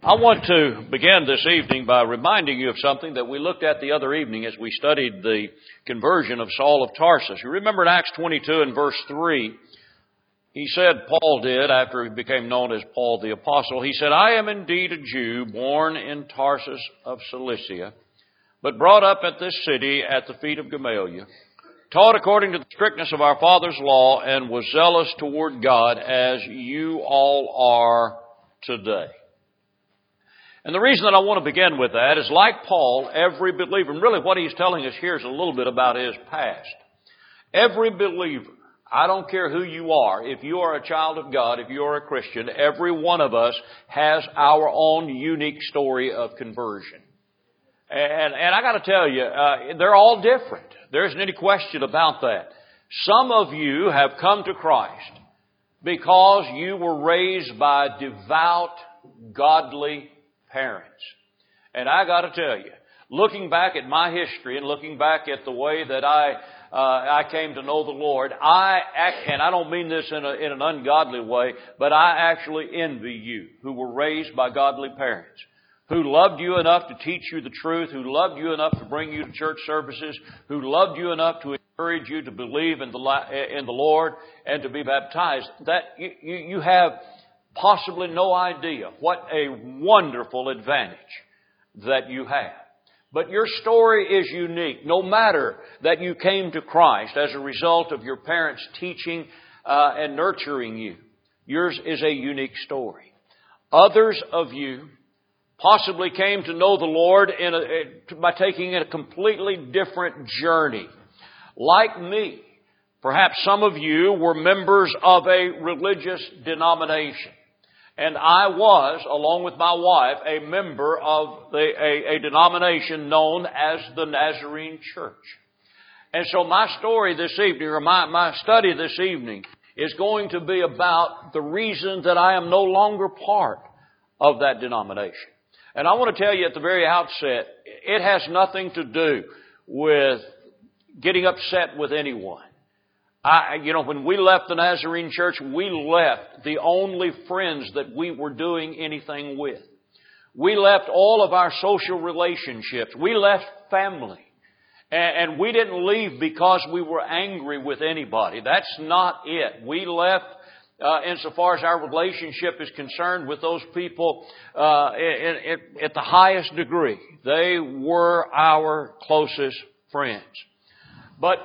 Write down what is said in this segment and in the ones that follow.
I want to begin this evening by reminding you of something that we looked at the other evening as we studied the conversion of Saul of Tarsus. You remember in Acts 22 and verse 3, he said, Paul did, after he became known as Paul the Apostle, he said, I am indeed a Jew, born in Tarsus of Cilicia, but brought up at this city at the feet of Gamaliel, taught according to the strictness of our father's law, and was zealous toward God as you all are today. And the reason that I want to begin with that is, like Paul, every believer, and really what he's telling us here is a little bit about his past. Every believer, I don't care who you are, if you are a child of God, if you are a Christian, every one of us has our own unique story of conversion. And I got to tell you, they're all different. There isn't any question about that. Some of you have come to Christ because you were raised by devout, godly parents. And I got to tell you, looking back at my history and looking back at the way that I came to know the Lord, and I don't mean this in an ungodly way, but I actually envy you who were raised by godly parents, who loved you enough to teach you the truth, who loved you enough to bring you to church services, who loved you enough to encourage you to believe in the Lord and to be baptized. That you have possibly no idea what a wonderful advantage that you have. But your story is unique. No matter that you came to Christ as a result of your parents teaching and nurturing you, yours is a unique story. Others of you possibly came to know the Lord by taking a completely different journey. Like me, perhaps some of you were members of a religious denomination. And I was, along with my wife, a member of a denomination known as the Nazarene Church. And so my story this evening, or my study this evening, is going to be about the reason that I am no longer part of that denomination. And I want to tell you at the very outset, it has nothing to do with getting upset with anyone. When we left the Nazarene Church, we left the only friends that we were doing anything with. We left all of our social relationships. We left family. And we didn't leave because we were angry with anybody. That's not it. We left, insofar as our relationship is concerned, with those people at the highest degree. They were our closest friends. But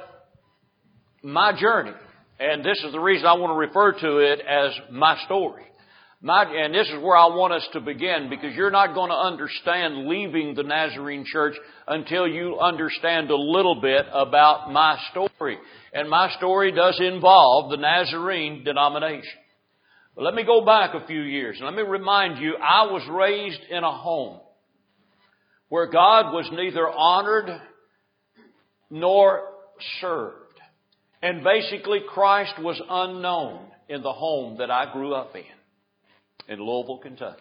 my journey, and this is the reason I want to refer to it as my story. And this is where I want us to begin, because you're not going to understand leaving the Nazarene Church until you understand a little bit about my story. And my story does involve the Nazarene denomination. But let me go back a few years, and let me remind you, I was raised in a home where God was neither honored nor served. And basically, Christ was unknown in the home that I grew up in Louisville, Kentucky.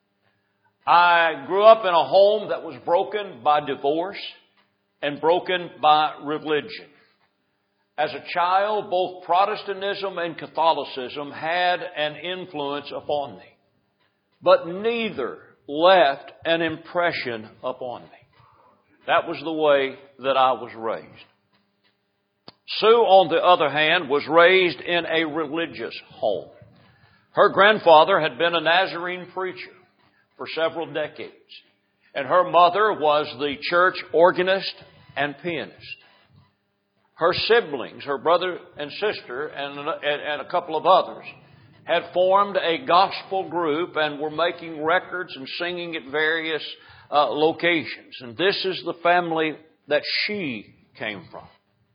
I grew up in a home that was broken by divorce and broken by religion. As a child, both Protestantism and Catholicism had an influence upon me, but neither left an impression upon me. That was the way that I was raised. Sue, on the other hand, was raised in a religious home. Her grandfather had been a Nazarene preacher for several decades, and her mother was the church organist and pianist. Her siblings, her brother and sister, and a couple of others, had formed a gospel group and were making records and singing at various locations. And this is the family that she came from.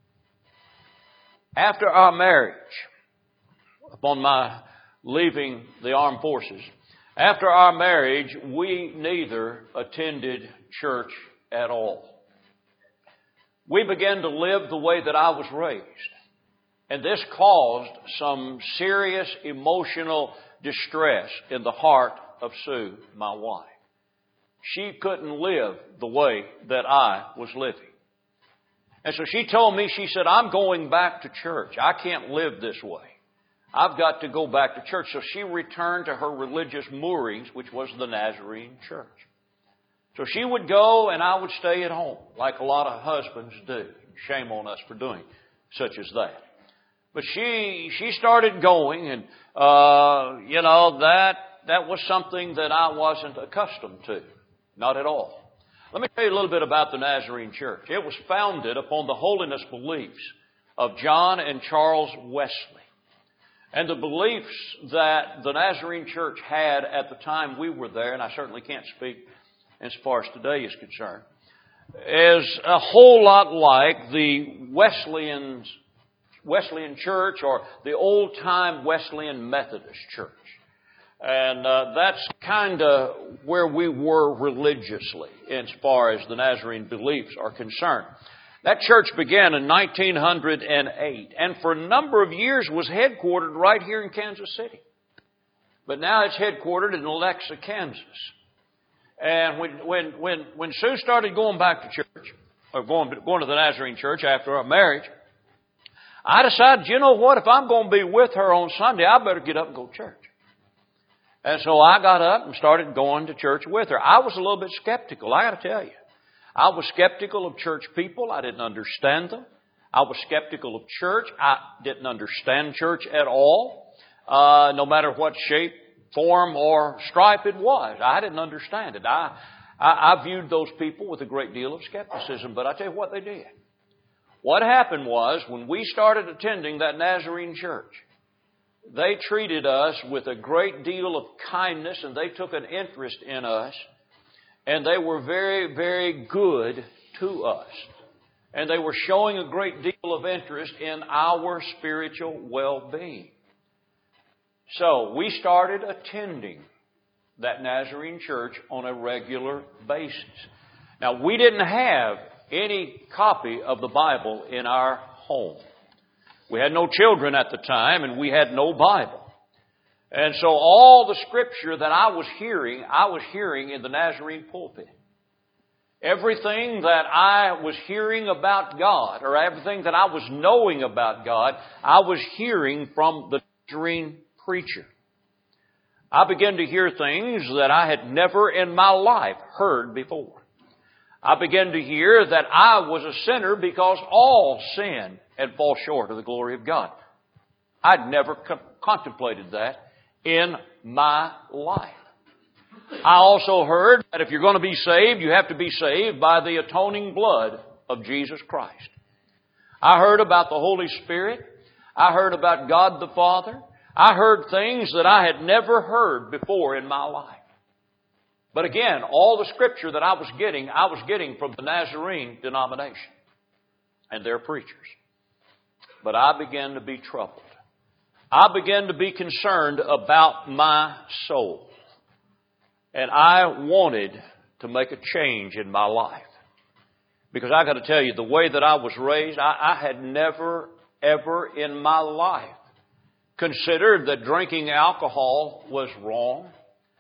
After our marriage, upon my leaving the armed forces, after our marriage, we neither attended church at all. We began to live the way that I was raised. And this caused some serious emotional distress in the heart of Sue, my wife. She couldn't live the way that I was living. And so she told me, she said, I'm going back to church. I can't live this way. I've got to go back to church. So she returned to her religious moorings, which was the Nazarene church. So she would go and I would stay at home, like a lot of husbands do. Shame on us for doing such as that. But she started going, and that was something that I wasn't accustomed to. Not at all. Let me tell you a little bit about the Nazarene church. It was founded upon the holiness beliefs of John and Charles Wesley. And the beliefs that the Nazarene church had at the time we were there, and I certainly can't speak as far as today is concerned, is a whole lot like the Wesleyan church or the old-time Wesleyan Methodist church. And that's kind of where we were religiously as far as the Nazarene beliefs are concerned. That church began in 1908 and for a number of years was headquartered right here in Kansas City. But now it's headquartered in Alexa, Kansas. And when Sue started going back to church, or going to the Nazarene church after our marriage, I decided, you know what, if I'm going to be with her on Sunday, I better get up and go to church. And so I got up and started going to church with her. I was a little bit skeptical, I got to tell you. I was skeptical of church people. I didn't understand them. I was skeptical of church. I didn't understand church at all, no matter what shape, form, or stripe it was. I didn't understand it. I viewed those people with a great deal of skepticism, but I tell you what they did. What happened was, when we started attending that Nazarene church, they treated us with a great deal of kindness, and they took an interest in us, and they were very, very good to us. And they were showing a great deal of interest in our spiritual well-being. So we started attending that Nazarene church on a regular basis. Now, we didn't have any copy of the Bible in our home. We had no children at the time, and we had no Bible. And so all the Scripture that I was hearing in the Nazarene pulpit. Everything that I was hearing about God, or everything that I was knowing about God, I was hearing from the Nazarene preacher. I began to hear things that I had never in my life heard before. I began to hear that I was a sinner because all sin and fall short of the glory of God. I'd never contemplated that in my life. I also heard that if you're going to be saved, you have to be saved by the atoning blood of Jesus Christ. I heard about the Holy Spirit. I heard about God the Father. I heard things that I had never heard before in my life. But again, all the Scripture that I was getting from the Nazarene denomination and their preachers. But I began to be troubled. I began to be concerned about my soul. And I wanted to make a change in my life. Because I got to tell you, the way that I was raised, I had never, ever in my life considered that drinking alcohol was wrong.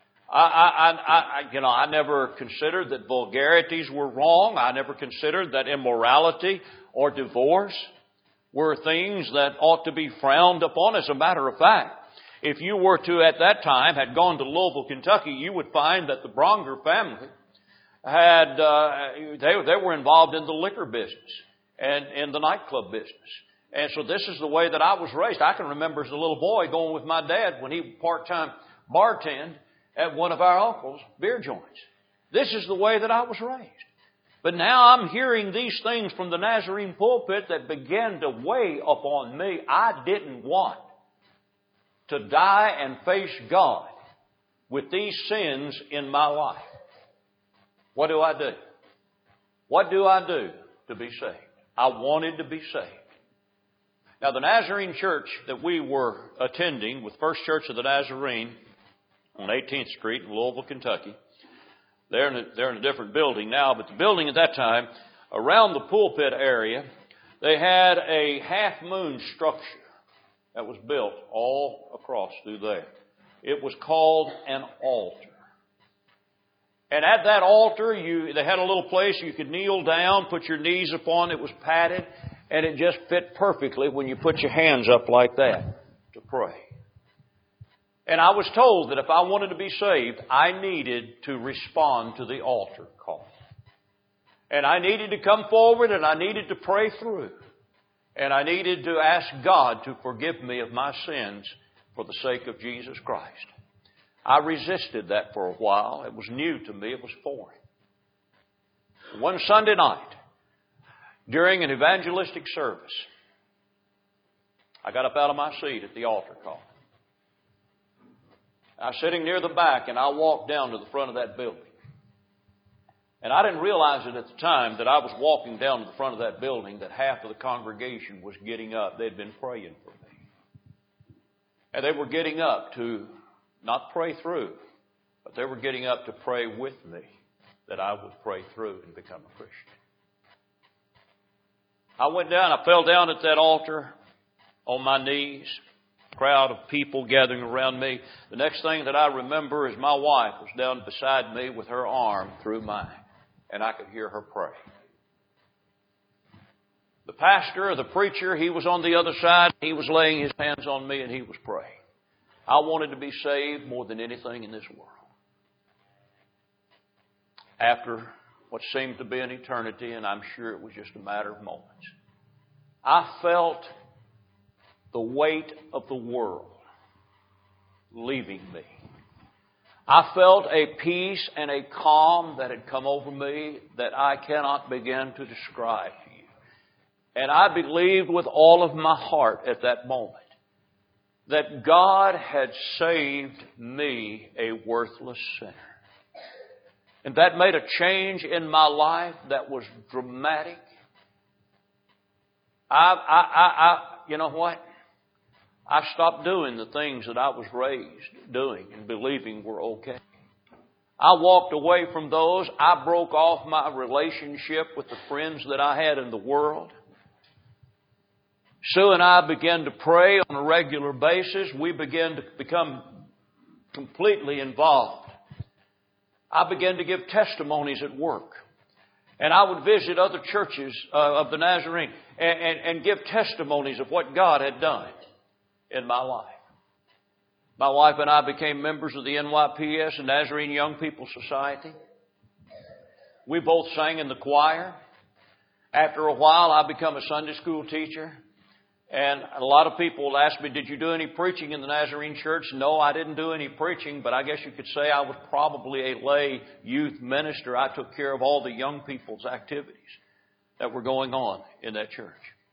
I never considered that vulgarities were wrong. I never considered that immorality or divorce were things that ought to be frowned upon. As a matter of fact, if you were to, at that time, had gone to Louisville, Kentucky, you would find that the Bronger family had, they were involved in the liquor business and in the nightclub business. And so this is the way that I was raised. I can remember as a little boy going with my dad when he part-time bartended at one of our uncle's beer joints. This is the way that I was raised. But now I'm hearing these things from the Nazarene pulpit that began to weigh upon me. I didn't want to die and face God with these sins in my life. What do I do? What do I do to be saved? I wanted to be saved. Now, the Nazarene church that we were attending with First Church of the Nazarene on 18th Street in Louisville, Kentucky, they're in a different building now, but the building at that time, around the pulpit area, they had a half-moon structure that was built all across through there. It was called an altar. And at that altar, they had a little place you could kneel down, put your knees upon. It was padded, and it just fit perfectly when you put your hands up like that to pray. And I was told that if I wanted to be saved, I needed to respond to the altar call. And I needed to come forward and I needed to pray through. And I needed to ask God to forgive me of my sins for the sake of Jesus Christ. I resisted that for a while. It was new to me. It was foreign. One Sunday night, during an evangelistic service, I got up out of my seat at the altar call. I was sitting near the back and I walked down to the front of that building. And I didn't realize it at the time that I was walking down to the front of that building that half of the congregation was getting up. They'd been praying for me. And they were getting up to not pray through, but they were getting up to pray with me that I would pray through and become a Christian. I went down, I fell down at that altar on my knees, crowd of people gathering around me. The next thing that I remember is my wife was down beside me with her arm through mine, and I could hear her pray. The pastor or the preacher, he was on the other side. He was laying his hands on me and he was praying. I wanted to be saved more than anything in this world. After what seemed to be an eternity, and I'm sure it was just a matter of moments, I felt the weight of the world leaving me. I felt a peace and a calm that had come over me that I cannot begin to describe to you. And I believed with all of my heart at that moment that God had saved me, a worthless sinner. And that made a change in my life that was dramatic. You know what? I stopped doing the things that I was raised doing and believing were okay. I walked away from those. I broke off my relationship with the friends that I had in the world. Sue and I began to pray on a regular basis. We began to become completely involved. I began to give testimonies at work. And I would visit other churches of the Nazarene and give testimonies of what God had done in my life. My wife and I became members of the NYPS, the Nazarene Young People Society. We both sang in the choir. After a while, I became a Sunday school teacher. And a lot of people ask me, did you do any preaching in the Nazarene Church? No, I didn't do any preaching, but I guess you could say I was probably a lay youth minister. I took care of all the young people's activities that were going on in that church.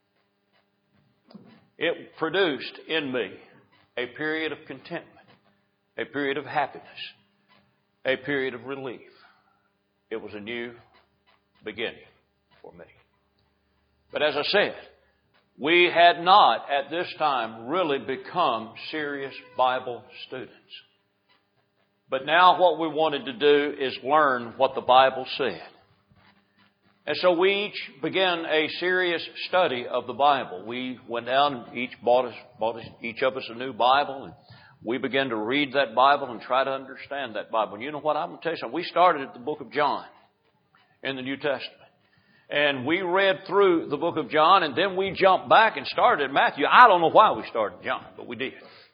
It produced in me a period of contentment, a period of happiness, a period of relief. It was a new beginning for me. But as I said, we had not at this time really become serious Bible students. But now what we wanted to do is learn what the Bible said. And so we each began a serious study of the Bible. We went down and bought each of us a new Bible, and we began to read that Bible and try to understand that Bible. And you know what? I'm going to tell you something. We started at the book of John in the New Testament. And we read through the book of John, and then we jumped back and started at Matthew. I don't know why we started John, but we did.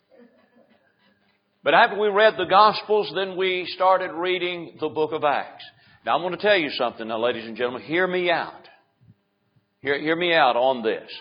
But after we read the Gospels, then we started reading the book of Acts. Now, I'm going to tell you something now, ladies and gentlemen. Hear me out. Hear me out on this.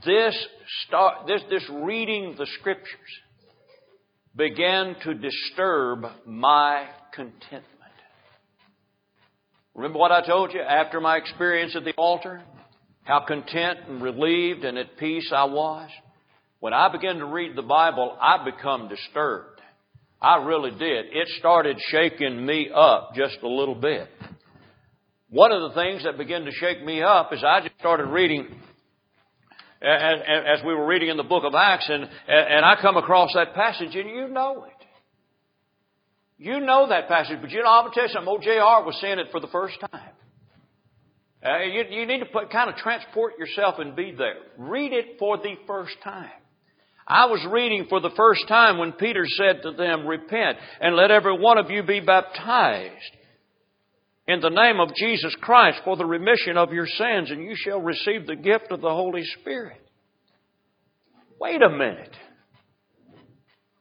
This reading the Scriptures began to disturb my contentment. Remember what I told you after my experience at the altar? How content and relieved and at peace I was. When I began to read the Bible, I become disturbed. I really did. It started shaking me up just a little bit. One of the things that began to shake me up is I just started reading, as we were reading in the book of Acts, and I come across that passage, and you know it. You know that passage, but you know, I'm going to tell you something. Old J.R. was saying it for the first time. You need to kind of transport yourself and be there. Read it for the first time. I was reading for the first time when Peter said to them, repent and let every one of you be baptized in the name of Jesus Christ for the remission of your sins, and you shall receive the gift of the Holy Spirit. Wait a minute.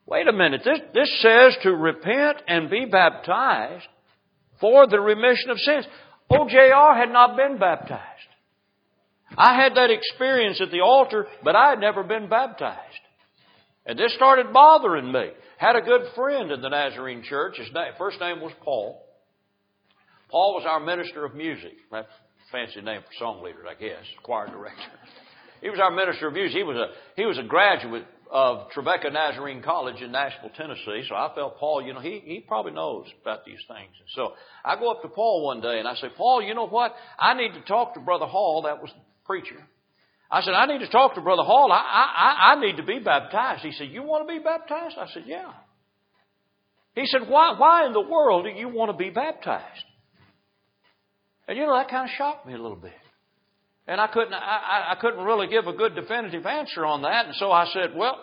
Wait a minute. This says to repent and be baptized for the remission of sins. OJR had not been baptized. I had that experience at the altar, but I had never been baptized. And this started bothering me. Had a good friend in the Nazarene church. His first name was Paul. Paul was our minister of music. That's a fancy name for song leaders, I guess. Choir director. He was our minister of music. He was a graduate of Tribeca Nazarene College in Nashville, Tennessee. So I felt Paul, he probably knows about these things. And so I go up to Paul one day and I say, Paul, you know what? I need to talk to Brother Hall. That was the preacher. I said, I need to talk to Brother Hall. I need to be baptized. He said, you want to be baptized? I said, yeah. He said, why in the world do you want to be baptized? And that kind of shocked me a little bit. And I couldn't really give a good definitive answer on that. And so I said, well,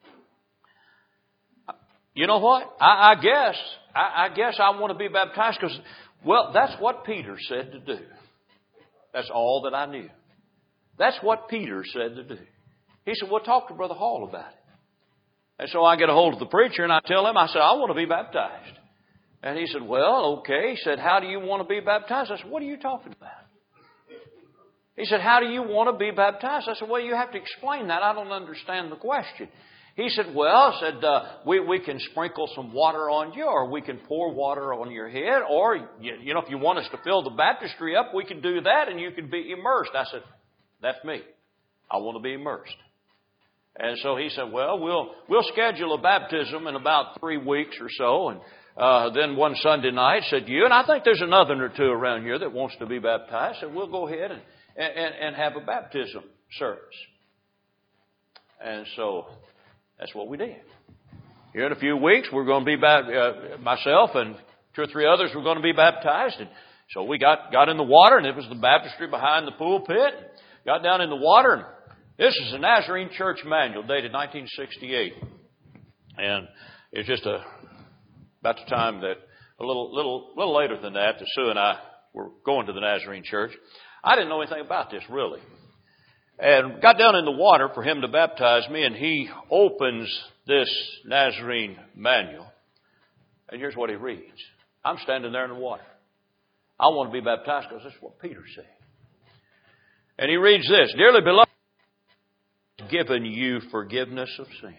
you know what? I guess I want to be baptized because, well, that's what Peter said to do. That's all that I knew. That's what Peter said to do. He said, well, talk to Brother Hall about it. And so I get a hold of the preacher and I tell him, I said, I want to be baptized. And he said, well, okay. He said, how do you want to be baptized? I said, what are you talking about? He said, how do you want to be baptized? I said, well, you have to explain that. I don't understand the question. He said, well, we can sprinkle some water on you, or we can pour water on your head, or, if you want us to fill the baptistry up, we can do that and you can be immersed. I said, that's me. I want to be immersed. And so he said, well, we'll schedule a baptism in about 3 weeks or so. And then one Sunday night said, and I think there's another or two around here that wants to be baptized. So we'll go ahead and have a baptism service. And so that's what we did. Here in a few weeks, we're going to be myself and 2 or 3 others were going to be baptized. And so we got in the water, and it was the baptistry behind the pulpit. Got down in the water, and this is a Nazarene Church manual dated 1968. And it's just about the time that a little later than that Sue and I were going to the Nazarene Church. I didn't know anything about this, really. And got down in the water for him to baptize me, and he opens this Nazarene manual. And here's what he reads. I'm standing there in the water. I want to be baptized because this is what Peter said. And he reads this, dearly beloved, given you forgiveness of sins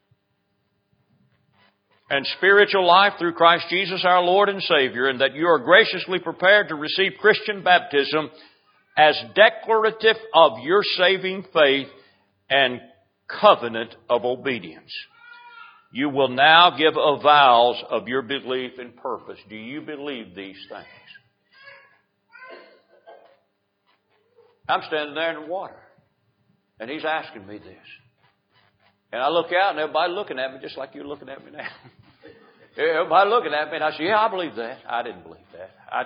and spiritual life through Christ Jesus our Lord and Savior, and that you are graciously prepared to receive Christian baptism as declarative of your saving faith and covenant of obedience. You will now give avowals of your belief and purpose. Do you believe these things? I'm standing there in the water, and he's asking me this. And I look out, and everybody looking at me just like you're looking at me now. Everybody looking at me, and I said, yeah, I believe that. I didn't believe that.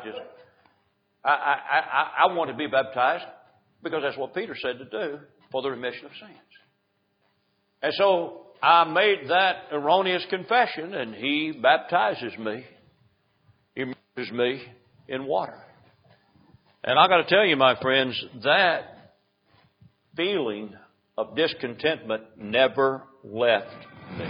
I want to be baptized because that's what Peter said to do for the remission of sins. And so I made that erroneous confession, and he baptizes me, immerses me in water. And I got to tell you, my friends, that feeling of discontentment never left me.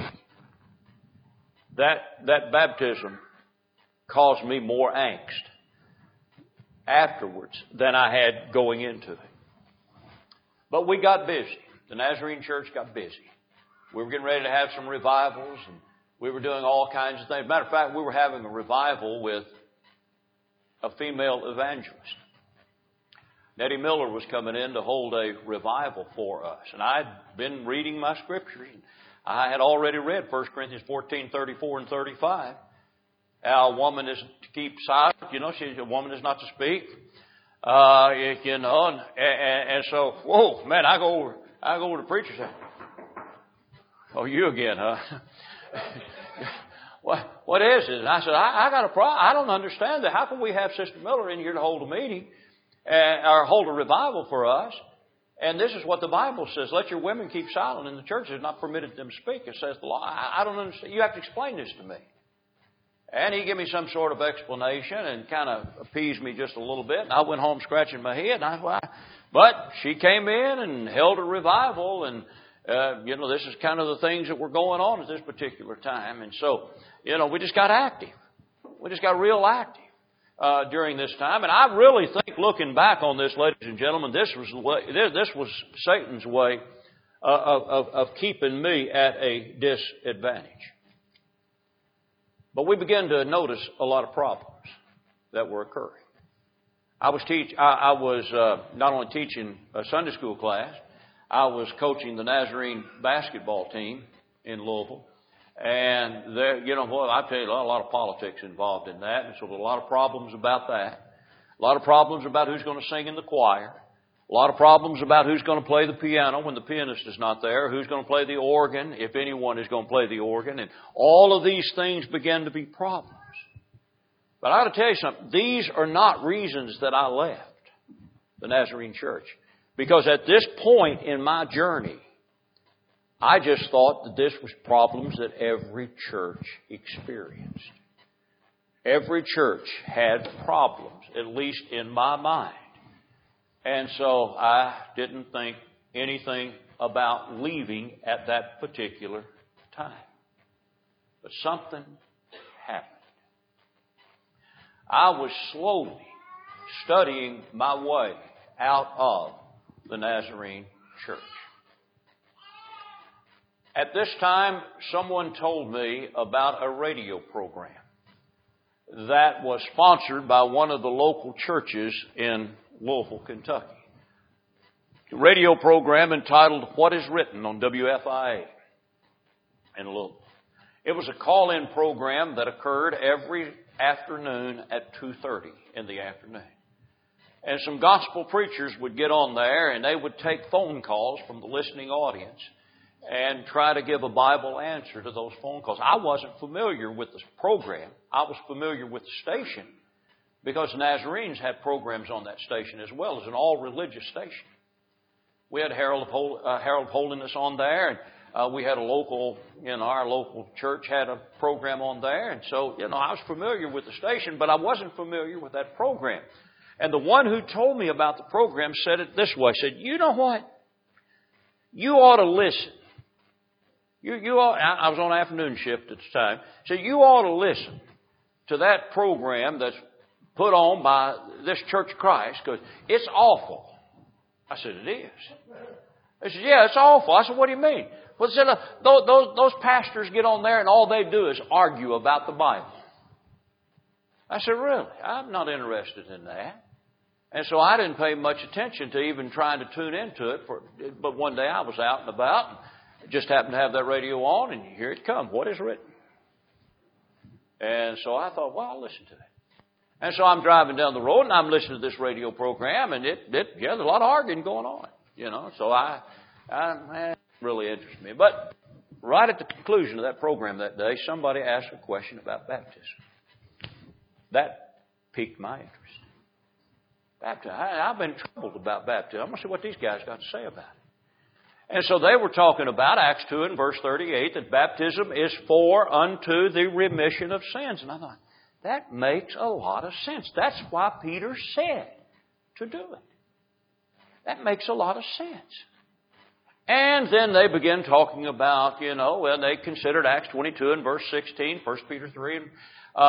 That baptism caused me more angst afterwards than I had going into it. But we got busy. The Nazarene Church got busy. We were getting ready to have some revivals, and we were doing all kinds of things. Matter of fact, we were having a revival with a female evangelist. Nettie Miller was coming in to hold a revival for us. And I'd been reading my scriptures. I had already read 1 Corinthians 14:34 and 35. A woman is to keep silent. A woman is not to speak. And so, whoa, man, I go over to the preacher and say, oh, you again, huh? What is it? And I said, I got a problem. I don't understand that. How can we have Sister Miller in here to hold a meeting or hold a revival for us? And this is what the Bible says. Let your women keep silent in the church. It's not permitted them to speak. It says the law. I don't understand. You have to explain this to me. And he gave me some sort of explanation and kind of appeased me just a little bit. And I went home scratching my head. But she came in and held a revival. And This is kind of the things that were going on at this particular time. And so, we just got active. We just got real active during this time. And I really think, looking back on this, ladies and gentlemen, this was Satan's way of keeping me at a disadvantage. But we began to notice a lot of problems that were occurring. I was not only teaching a Sunday school class, I was coaching the Nazarene basketball team in Louisville. And there, I tell you, a lot of politics involved in that. And so there were a lot of problems about that. A lot of problems about who's going to sing in the choir. A lot of problems about who's going to play the piano when the pianist is not there. Who's going to play the organ, if anyone is going to play the organ. And all of these things began to be problems. But I got to tell you something. These are not reasons that I left the Nazarene Church. Because at this point in my journey, I just thought that this was problems that every church experienced. Every church had problems, at least in my mind. And so I didn't think anything about leaving at that particular time. But something happened. I was slowly studying my way out of the Nazarene Church. At this time, someone told me about a radio program that was sponsored by one of the local churches in Louisville, Kentucky. A radio program entitled What Is Written on WFIA in Louisville. It was a call-in program that occurred every afternoon at 2:30 in the afternoon. And some gospel preachers would get on there and they would take phone calls from the listening audience and try to give a Bible answer to those phone calls. I wasn't familiar with the program. I was familiar with the station because Nazarenes had programs on that station as well as an all-religious station. We had Harold Holiness on there, and we had our local church had a program on there. And so, I was familiar with the station, but I wasn't familiar with that program. And the one who told me about the program said it this way. Said, you know what? You ought to listen. I was on afternoon shift at the time. Said, you ought to listen to that program that's put on by this Church of Christ because it's awful. I said, it is. They said, yeah, it's awful. I said, what do you mean? Well, they said, those pastors get on there and all they do is argue about the Bible. I said, really? I'm not interested in that. And so I didn't pay much attention to even trying to tune into it. But one day I was out and about and just happened to have that radio on, and here it comes. What is written? And so I thought, well, I'll listen to it. And so I'm driving down the road and I'm listening to this radio program, and there's a lot of arguing going on, So it really interests me. But right at the conclusion of that program that day, somebody asked a question about baptism. That piqued my interest. Baptism. I've been troubled about baptism. I'm going to see what these guys got to say about it. And so they were talking about Acts 2 and verse 38, that baptism is for unto the remission of sins. And I thought, that makes a lot of sense. That's why Peter said to do it. That makes a lot of sense. And then they began talking about, when they considered Acts 22 and verse 16, 1 Peter 3, and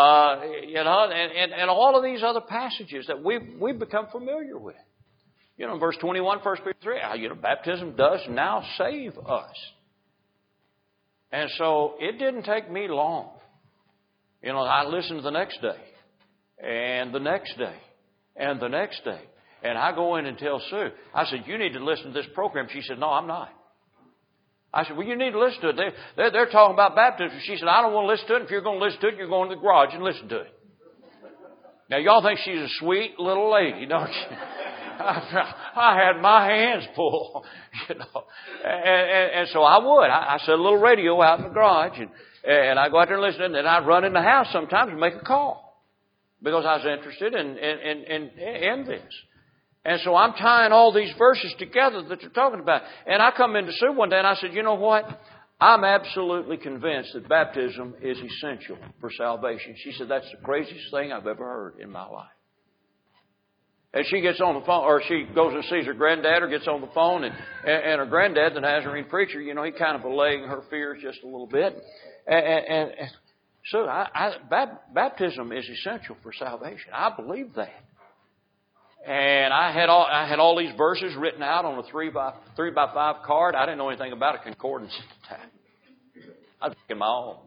all of these other passages that we've become familiar with. In verse 21, 1 Peter 3, baptism does now save us. And so it didn't take me long. I listened the next day, and the next day, and the next day. And I go in and tell Sue, I said, you need to listen to this program. She said, no, I'm not. I said, well, you need to listen to it. They're talking about baptism. She said, I don't want to listen to it. If you're going to listen to it, you're going to the garage and listen to it. Now, y'all think she's a sweet little lady, don't you? I had my hands full, And so I would. I set a little radio out in the garage, and I go out there and listen, and then I'd run in the house sometimes and make a call because I was interested in this. And so I'm tying all these verses together that they're talking about. And I come into Sue one day and I said, you know what? I'm absolutely convinced that baptism is essential for salvation. She said, that's the craziest thing I've ever heard in my life. And she gets on the phone, or she goes and sees her granddad, or gets on the phone, and her granddad, the Nazarene preacher, he kind of allaying her fears just a little bit. And so baptism is essential for salvation. I believe that. And I had all these verses written out on a 3x5 card. I didn't know anything about a concordance at the time. I was making my own,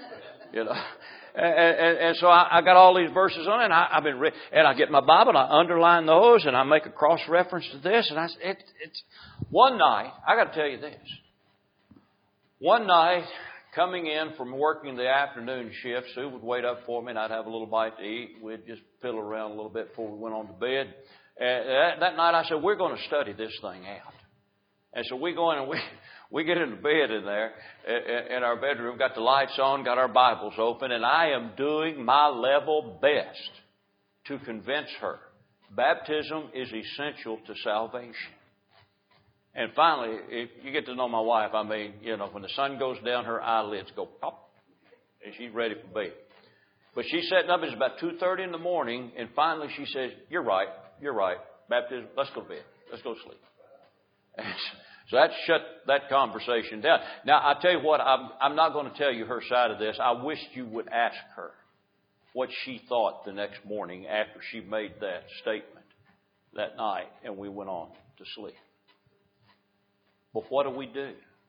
And so I got all these verses on it, and I've been and I get my Bible and I underline those and I make a cross reference to this. And it's one night. I got to tell you this. One night, coming in from working the afternoon shift, Sue would wait up for me, and I'd have a little bite to eat. We'd just piddle around a little bit before we went on to bed. And that night, I said, "We're going to study this thing out." And so we go in and we get into bed in there, in our bedroom, got the lights on, got our Bibles open, and I am doing my level best to convince her baptism is essential to salvation. And finally, if you get to know my wife, when the sun goes down, her eyelids go pop, and she's ready for bed. But she's setting up, it's about 2:30 in the morning, and finally she says, you're right, baptism, let's go to bed, let's go to sleep. And so that shut that conversation down. Now, I tell you what, I'm not going to tell you her side of this. I wish you would ask her what she thought the next morning after she made that statement that night and we went on to sleep. But what do?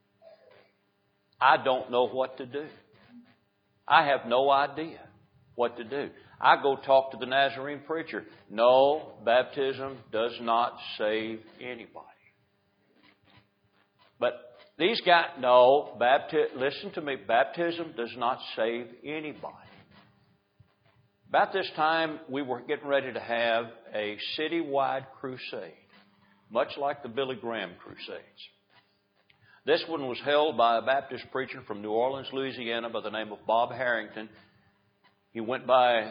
I don't know what to do. I have no idea what to do. I go talk to the Nazarene preacher. No, baptism does not save anybody. But these guys, listen to me, baptism does not save anybody. About this time, we were getting ready to have a citywide crusade, much like the Billy Graham Crusades. This one was held by a Baptist preacher from New Orleans, Louisiana, by the name of Bob Harrington. He went by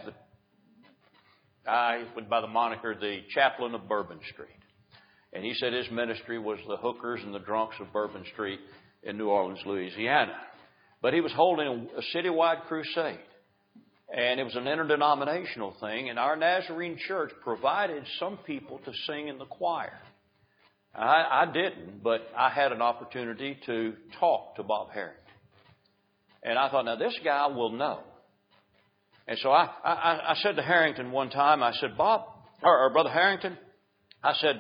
the moniker the Chaplain of Bourbon Street. And he said his ministry was the hookers and the drunks of Bourbon Street in New Orleans, Louisiana. But he was holding a citywide crusade. And it was an interdenominational thing. And our Nazarene church provided some people to sing in the choir. I didn't, but I had an opportunity to talk to Bob Harrington. And I thought, now this guy will know. And so I said to Harrington one time, I said, Bob, or Brother Harrington, I said,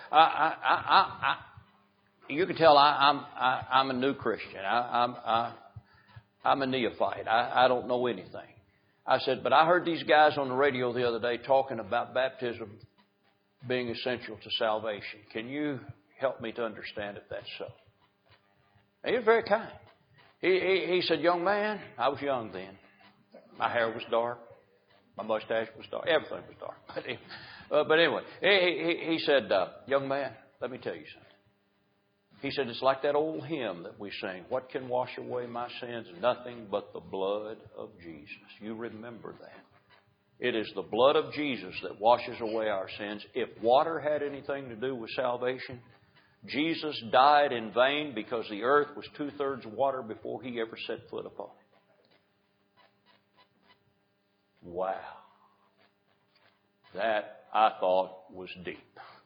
you can tell I'm a new Christian. I'm a neophyte. I don't know anything. I said, but I heard these guys on the radio the other day talking about baptism being essential to salvation. Can you help me to understand if that's so? And he was very kind. He said, young man, I was young then. My hair was dark. My mustache was dark. Everything was dark. But anyway, he said, young man, let me tell you something. He said, it's like that old hymn that we sing. What can wash away my sins? Nothing but the blood of Jesus. You remember that. It is the blood of Jesus that washes away our sins. If water had anything to do with salvation, Jesus died in vain because the earth was 2/3 water before He ever set foot upon it. Wow. That, I thought, was deep.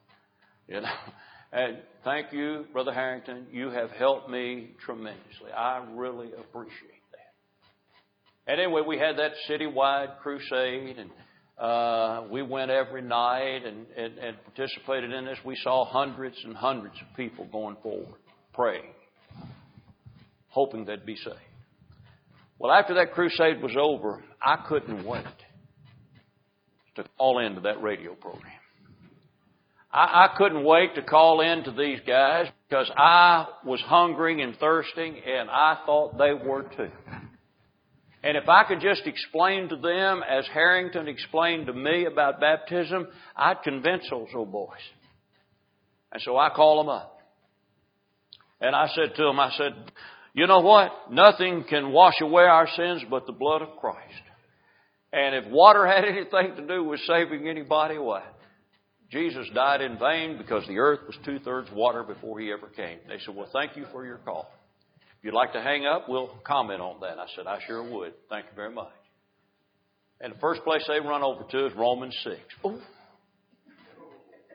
And thank you, Brother Harrington. You have helped me tremendously. I really appreciate that. And anyway, we had that citywide crusade, and we went every night and participated in this. We saw hundreds and hundreds of people going forward, praying, hoping they'd be saved. Well, after that crusade was over, I couldn't wait to call into that radio program. I couldn't wait to call in to these guys because I was hungering and thirsting, and I thought they were too. And if I could just explain to them, as Harrington explained to me about baptism, I'd convince those old boys. And so I called them up. And I said to them, you know what? Nothing can wash away our sins but the blood of Christ. And if water had anything to do with saving anybody, why? Jesus died in vain because the earth was 2/3 water before He ever came. They said, well, thank you for your call. If you'd like to hang up, we'll comment on that. I said, I sure would. Thank you very much. And the first place they run over to is Romans 6. Ooh.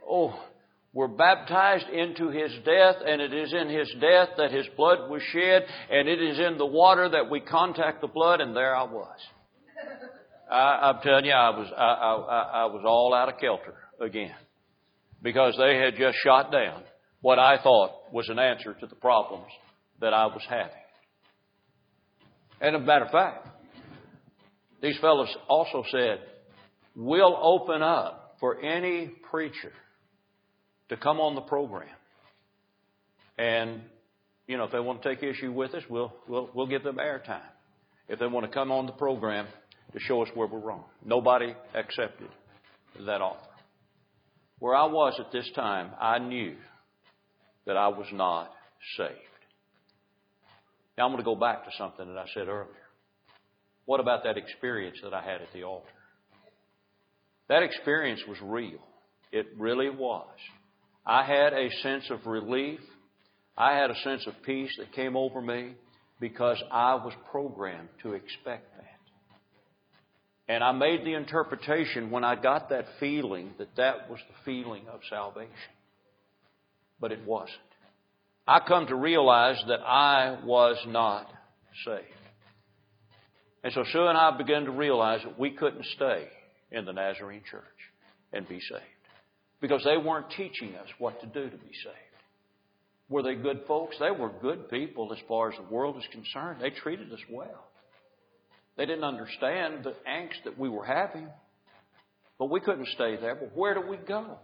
were baptized into His death, and it is in His death that His blood was shed, and it is in the water that we contact the blood, and there I was. I'm telling you, I was all out of kilter again, because they had just shot down what I thought was an answer to the problems that I was having. And as a matter of fact, these fellows also said, we'll open up for any preacher to come on the program. And, if they want to take issue with us, we'll give them airtime. If they want to come on the program to show us where we're wrong. Nobody accepted that offer. Where I was at this time, I knew that I was not saved. Now I'm going to go back to something that I said earlier. What about that experience that I had at the altar? That experience was real. It really was. I had a sense of relief. I had a sense of peace that came over me because I was programmed to expect that. And I made the interpretation when I got that feeling that was the feeling of salvation. But it wasn't. I come to realize that I was not saved. And so Sue and I began to realize that we couldn't stay in the Nazarene church and be saved, because they weren't teaching us what to do to be saved. Were they good folks? They were good people as far as the world is concerned. They treated us well. They didn't understand the angst that we were having, but we couldn't stay there. But where do we go?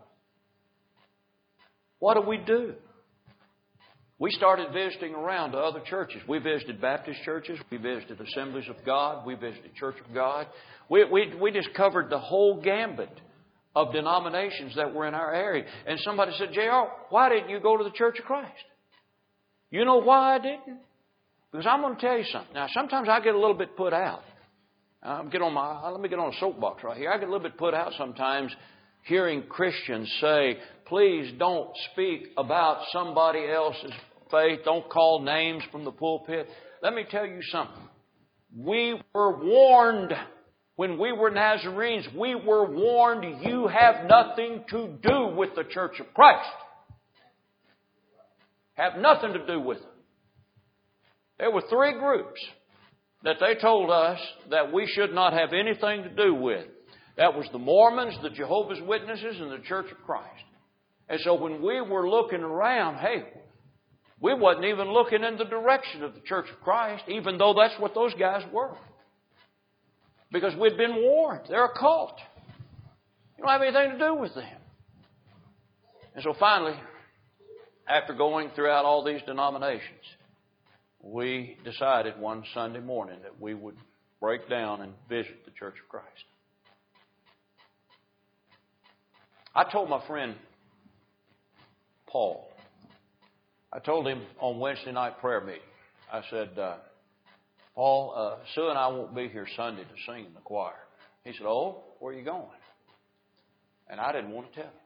What do we do? We started visiting around to other churches. We visited Baptist churches. We visited Assemblies of God. We visited Church of God. We just covered the whole gambit of denominations that were in our area. And somebody said, J.R., why didn't you go to the Church of Christ? You know why I didn't? Because I'm going to tell you something. Now, sometimes I get a little bit put out. Let me get on a soapbox right here. I get a little bit put out sometimes hearing Christians say, please don't speak about somebody else's faith. Don't call names from the pulpit. Let me tell you something. We were warned when we were Nazarenes. We were warned you have nothing to do with the Church of Christ. Have nothing to do with it. There were 3 groups that they told us that we should not have anything to do with. That was the Mormons, the Jehovah's Witnesses, and the Church of Christ. And so when we were looking around, we wasn't even looking in the direction of the Church of Christ, even though that's what those guys were. Because we'd been warned. They're a cult. You don't have anything to do with them. And so finally, after going throughout all these denominations, we decided one Sunday morning that we would break down and visit the Church of Christ. I told my friend Paul, I told him on Wednesday night prayer meeting, I said, Paul, Sue and I won't be here Sunday to sing in the choir. He said, oh, where are you going? And I didn't want to tell him.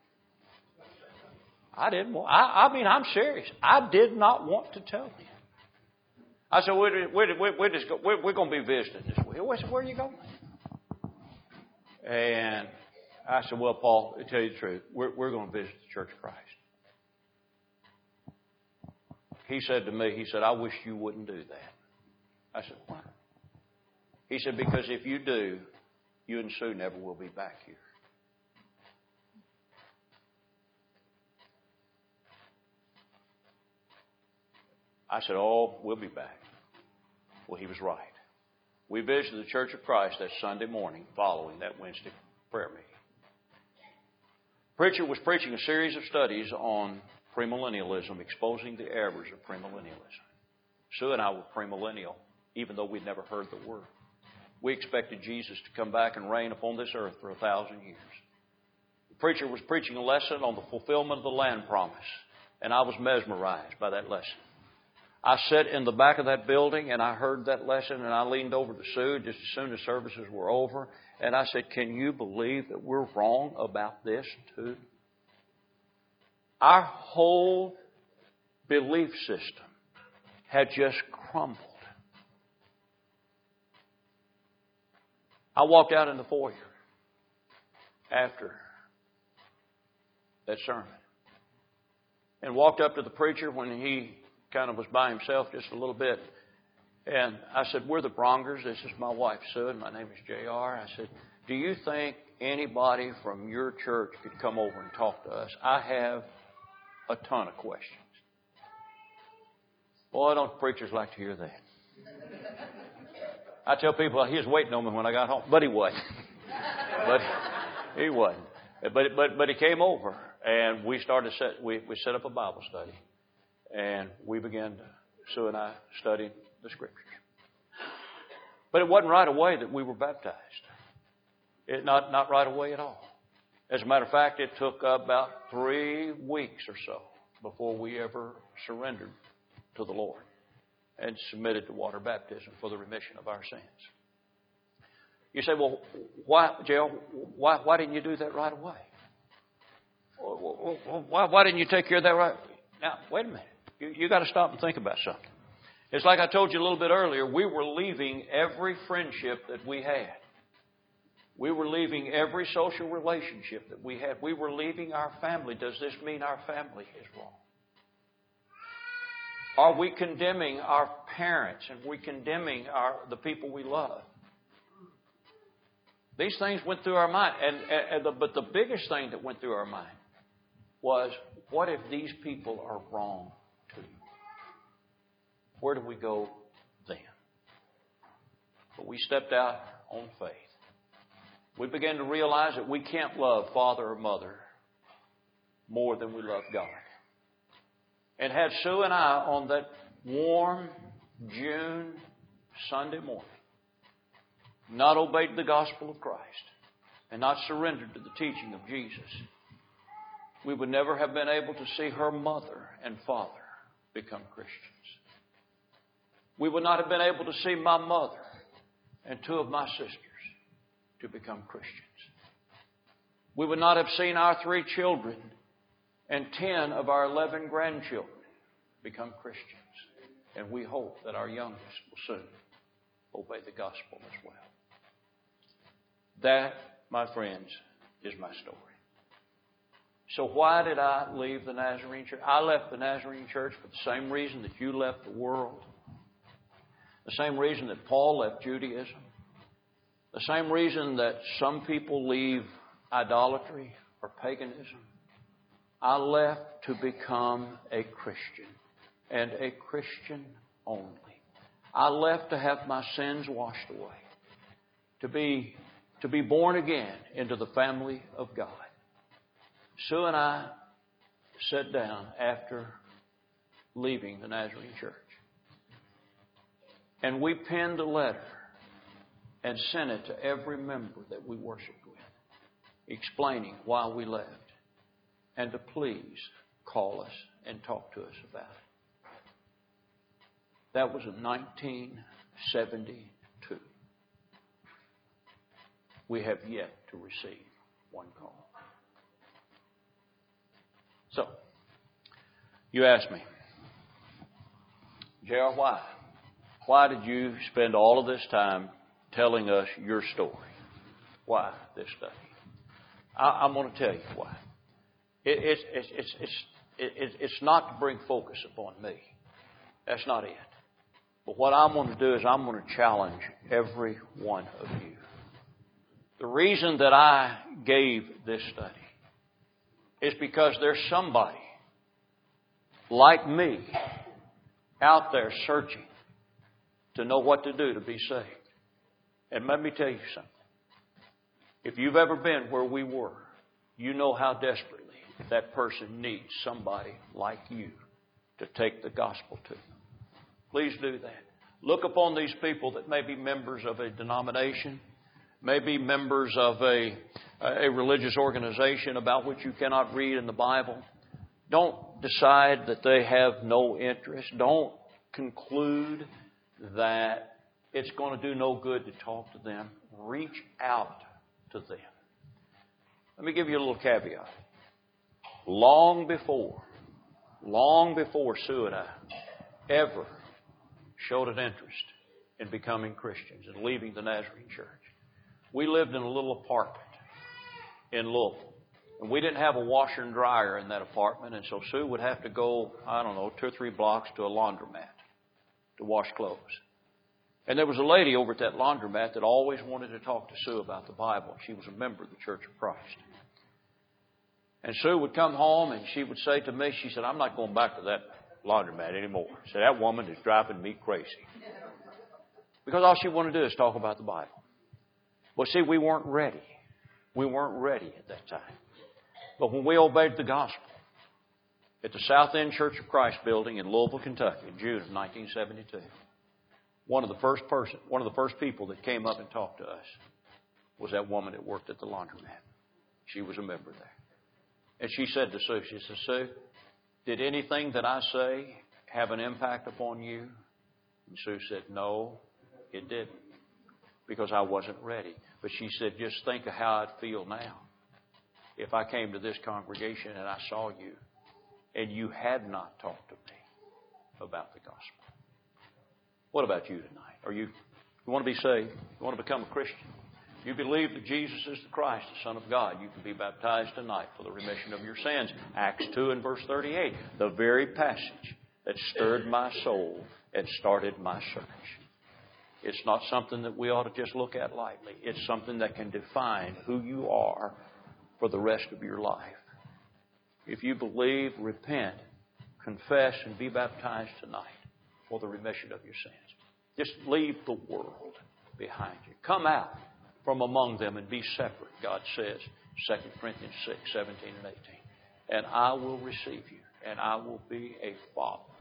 I'm serious. I did not want to tell him. I said, we're going to be visiting this week. I said, where are you going? And I said, well, Paul, to tell you the truth, we're going to visit the Church of Christ. He said to me, I wish you wouldn't do that. I said, why? He said, because if you do, you and Sue never will be back here. I said, oh, we'll be back. Well, he was right. We visited the Church of Christ that Sunday morning following that Wednesday prayer meeting. Preacher was preaching a series of studies on premillennialism, exposing the errors of premillennialism. Sue and I were premillennial, even though we'd never heard the word. We expected Jesus to come back and reign upon this earth for 1,000 years. The preacher was preaching a lesson on the fulfillment of the land promise, and I was mesmerized by that lesson. I sat in the back of that building and I heard that lesson, and I leaned over to Sue just as soon as services were over, and I said, can you believe that we're wrong about this too? Our whole belief system had just crumbled. I walked out in the foyer after that sermon. And walked up to the preacher when he kind of was by himself just a little bit. And I said, we're the Brongers. This is my wife, Sue, and my name is J.R. I said, do you think anybody from your church could come over and talk to us? I have a ton of questions. Boy, don't preachers like to hear that. I tell people he was waiting on me when I got home, but he wasn't. He wasn't. But he came over, and we set up a Bible study, and we began, Sue and I, studying the Scriptures. But it wasn't right away that we were baptized. Not right away at all. As a matter of fact, it took about 3 weeks or so before we ever surrendered to the Lord and submitted to water baptism for the remission of our sins. You say, well, why, J.R., why didn't you do that right away? Why didn't you take care of that right? Now, wait a minute. You got to stop and think about something. It's like I told you a little bit earlier. We were leaving every friendship that we had. We were leaving every social relationship that we had. We were leaving our family. Does this mean our family is wrong? Are we condemning our parents and we condemning the people we love? These things went through our mind. But the biggest thing that went through our mind was, what if these people are wrong too? Where do we go then? But we stepped out on faith. We began to realize that we can't love father or mother more than we love God. And had Sue and I on that warm June Sunday morning not obeyed the gospel of Christ and not surrendered to the teaching of Jesus, we would never have been able to see her mother and father become Christians. We would not have been able to see my mother and 2 of my sisters to become Christians. We would not have seen our 3 children and 10 of our 11 grandchildren become Christians. And we hope that our youngest will soon obey the gospel as well. That, my friends, is my story. So why did I leave the Nazarene Church? I left the Nazarene Church for the same reason that you left the world. The same reason that Paul left Judaism. The same reason that some people leave idolatry or paganism. I left to become a Christian, and a Christian only. I left to have my sins washed away, to be born again into the family of God. Sue and I sat down after leaving the Nazarene Church, and we penned a letter and sent it to every member that we worshiped with, explaining why we left, and to please call us and talk to us about it. That was in 1972. We have yet to receive one call. So, you ask me, J.R., why? Why did you spend all of this time telling us your story? Why this study? I'm going to tell you why. It's not to bring focus upon me. That's not it. But what I'm going to do is I'm going to challenge every one of you. The reason that I gave this study is because there's somebody like me out there searching to know what to do to be saved. And let me tell you something. If you've ever been where we were, you know how desperately that person needs somebody like you to take the gospel to. Please do that. Look upon these people that may be members of a denomination, may be members of a religious organization about which you cannot read in the Bible. Don't decide that they have no interest. Don't conclude that it's going to do no good to talk to them. Reach out to them. Let me give you a little caveat. Long before Sue and I ever showed an interest in becoming Christians and leaving the Nazarene Church, we lived in a little apartment in Louisville And we didn't have a washer and dryer in that apartment, and so Sue would have to go, 2 or 3 blocks to a laundromat to wash clothes. And there was a lady over at that laundromat that always wanted to talk to Sue about the Bible. She was a member of the Church of Christ. And Sue would come home and she would say to me, she said, I'm not going back to that laundromat anymore. She said, that woman is driving me crazy. Because all she wanted to do is talk about the Bible. But see, we weren't ready. We weren't ready at that time. But when we obeyed the gospel at the South End Church of Christ building in Louisville, Kentucky, in June of 1972, one of the first people that came up and talked to us was that woman that worked at the laundromat. She was a member there. And she said to Sue, she said, Sue, did anything that I say have an impact upon you? And Sue said, no, it didn't, because I wasn't ready. But she said, just think of how I'd feel now if I came to this congregation and I saw you and you had not talked to me about the gospel. What about you tonight? You want to be saved? You want to become a Christian? You believe that Jesus is the Christ, the Son of God. You can be baptized tonight for the remission of your sins. Acts 2 and verse 38, the very passage that stirred my soul and started my search. It's not something that we ought to just look at lightly. It's something that can define who you are for the rest of your life. If you believe, repent, confess, and be baptized tonight for the remission of your sins. Just leave the world behind you. Come out from among them and be separate, God says, 2 Corinthians 6, 17 and 18. And I will receive you, and I will be a father